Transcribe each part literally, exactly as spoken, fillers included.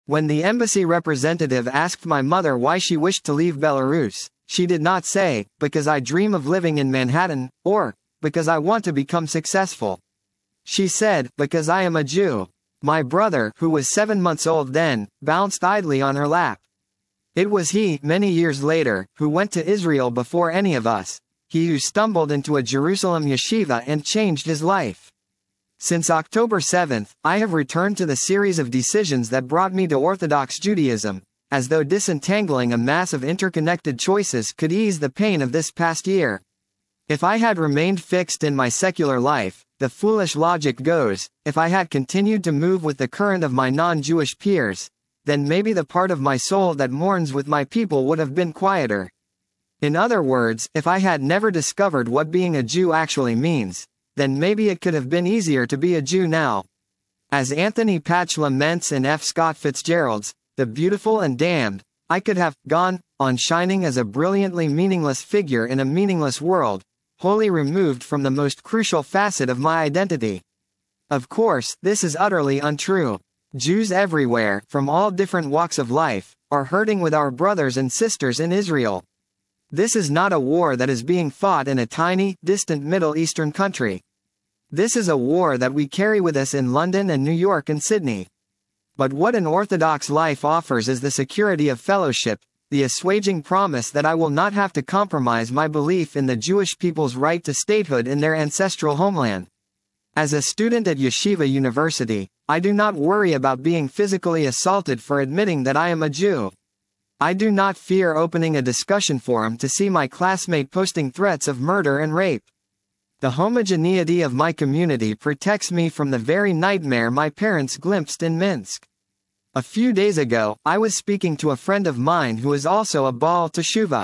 When the embassy representative asked my mother why she wished to leave Belarus, she did not say, "Because I dream of living in Manhattan," or, "Because I want to become successful." She said, "Because I am a Jew." My brother, who was seven months old then, bounced idly on her lap. It was he, many years later, who went to Israel before any of us, he who stumbled into a Jerusalem yeshiva and changed his life. Since October seventh, I have returned to the series of decisions that brought me to Orthodox Judaism, as though disentangling a mass of interconnected choices could ease the pain of this past year. If I had remained fixed in my secular life, the foolish logic goes, if I had continued to move with the current of my non-Jewish peers, then maybe the part of my soul that mourns with my people would have been quieter. In other words, if I had never discovered what being a Jew actually means, then maybe it could have been easier to be a Jew now. As Anthony Patch laments in F. Scott Fitzgerald's The Beautiful and Damned, I could have gone on shining as a brilliantly meaningless figure in a meaningless world, wholly removed from the most crucial facet of my identity. Of course, this is utterly untrue. Jews everywhere, from all different walks of life, are hurting with our brothers and sisters in Israel. This is not a war that is being fought in a tiny, distant Middle Eastern country. This is a war that we carry with us in London and New York and Sydney. But what an Orthodox life offers is the security of fellowship, the assuaging promise that I will not have to compromise my belief in the Jewish people's right to statehood in their ancestral homeland. As a student at Yeshiva University, I do not worry about being physically assaulted for admitting that I am a Jew. I do not fear opening a discussion forum to see my classmate posting threats of murder and rape. The homogeneity of my community protects me from the very nightmare my parents glimpsed in Minsk. A few days ago, I was speaking to a friend of mine who is also a Baal Teshuvah.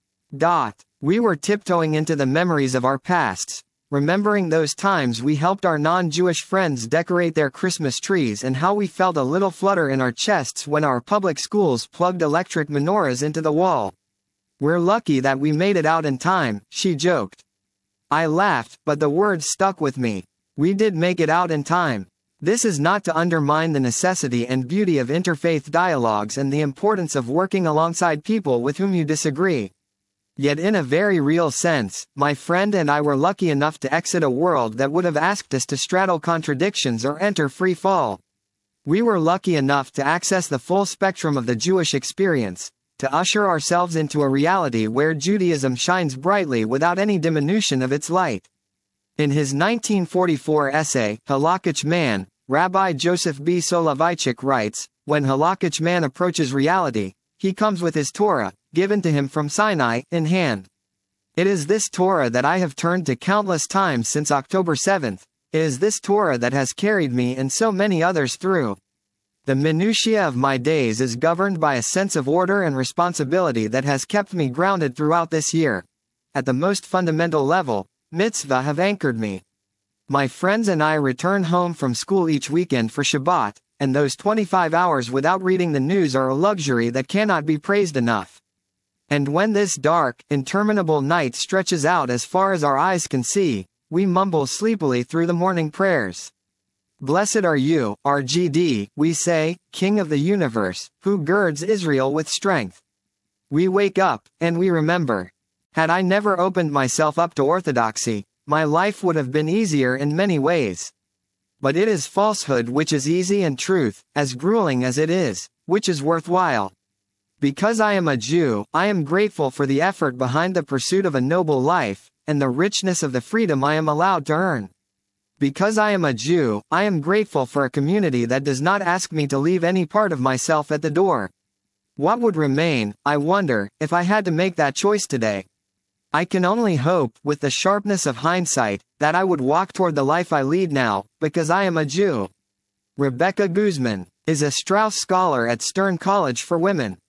Dot. We were tiptoeing into the memories of our pasts, remembering those times we helped our non-Jewish friends decorate their Christmas trees and how we felt a little flutter in our chests when our public schools plugged electric menorahs into the wall. "We're lucky that we made it out in time," she joked. I laughed, but the words stuck with me. We did make it out in time. This is not to undermine the necessity and beauty of interfaith dialogues and the importance of working alongside people with whom you disagree. Yet in a very real sense, my friend and I were lucky enough to exit a world that would have asked us to straddle contradictions or enter free fall. We were lucky enough to access the full spectrum of the Jewish experience, to usher ourselves into a reality where Judaism shines brightly without any diminution of its light. In his nineteen forty-four essay, Halakhic Man, Rabbi Joseph B. Soloveitchik writes, "When Halakhic man approaches reality, he comes with his Torah, given to him from Sinai, in hand. It is this Torah that I have turned to countless times since October seventh, it is this Torah that has carried me and so many others through. The minutiae of my days is governed by a sense of order and responsibility that has kept me grounded throughout this year. At the most fundamental level, mitzvah have anchored me. My friends and I return home from school each weekend for Shabbat, and those twenty-five hours without reading the news are a luxury that cannot be praised enough. And when this dark, interminable night stretches out as far as our eyes can see, we mumble sleepily through the morning prayers. Blessed are you, R G D, we say, King of the universe, who girds Israel with strength. We wake up, and we remember. Had I never opened myself up to orthodoxy, my life would have been easier in many ways. But it is falsehood which is easy and truth, as grueling as it is, which is worthwhile. Because I am a Jew, I am grateful for the effort behind the pursuit of a noble life, and the richness of the freedom I am allowed to earn. Because I am a Jew, I am grateful for a community that does not ask me to leave any part of myself at the door. What would remain, I wonder, if I had to make that choice today? I can only hope, with the sharpness of hindsight, that I would walk toward the life I lead now, because I am a Jew. Rebecca Guzman is a Strauss Scholar at Stern College for Women.